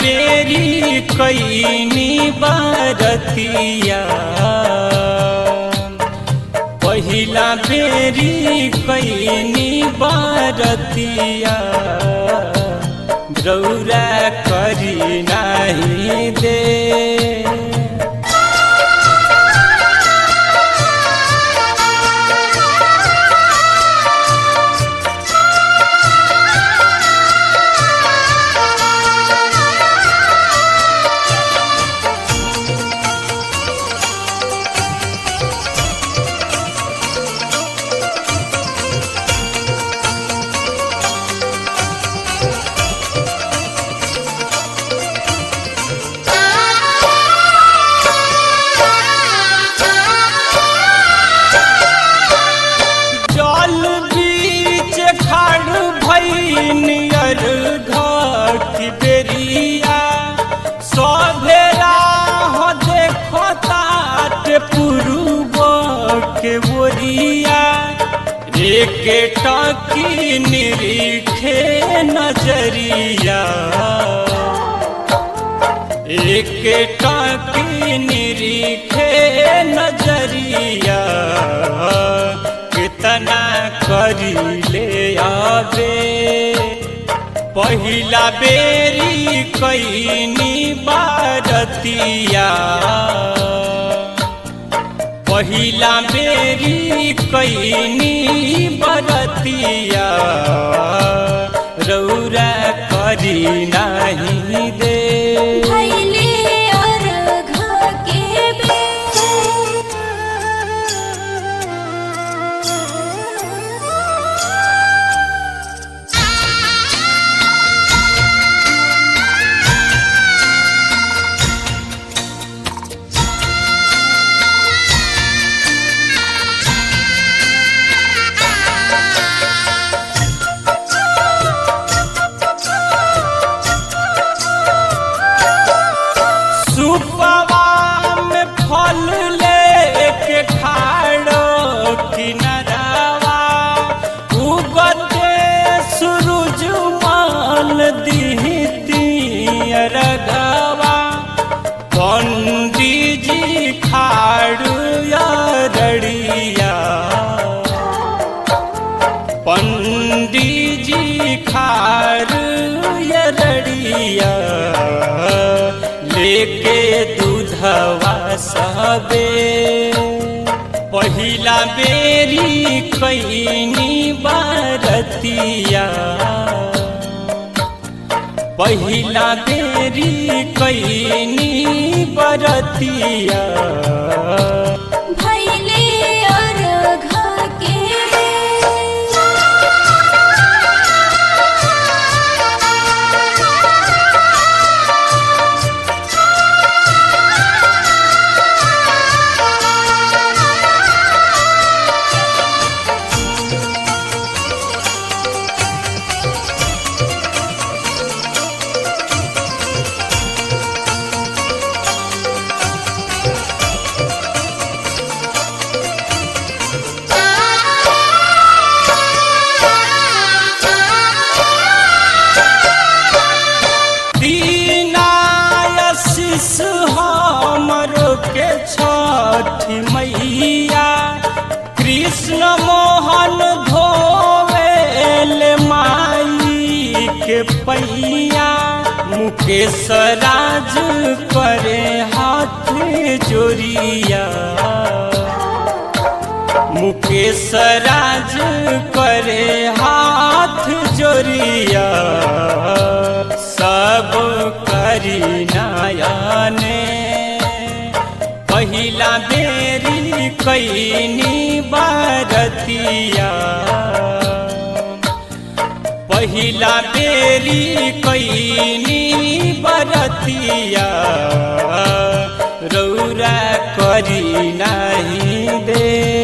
बेरी कैनी बरतिया पहिला बेरी कैनी बरतिया रौरा करी नहीं दे के टाकी निरीखे नजरिया एक टाकी निरीखे नजरिया कितना करी ले आवे पहिला बेरी कैनी बरतिया पहिला बेरी कैनी बरतिया रौरा करी नहीं दे पंडीजी खाड़ू रड़िया पंडीजी खाड़ू रड़िया लेके दूधवा सबे पहिला बेरी कैनी बरतिया पहिला बेरी कैनी बरतिया हमरो के छठी मैया कृष्ण मोहन धोवेल माई के पैया मुकेश राज करे हाथ जोड़िया मुकेश राज करे हाथ जोड़िया सब करी नयने पहिला बेरी कैनी बरतिया पहिला बेरी कैनी बरतिया रौरा करी नहीं दे।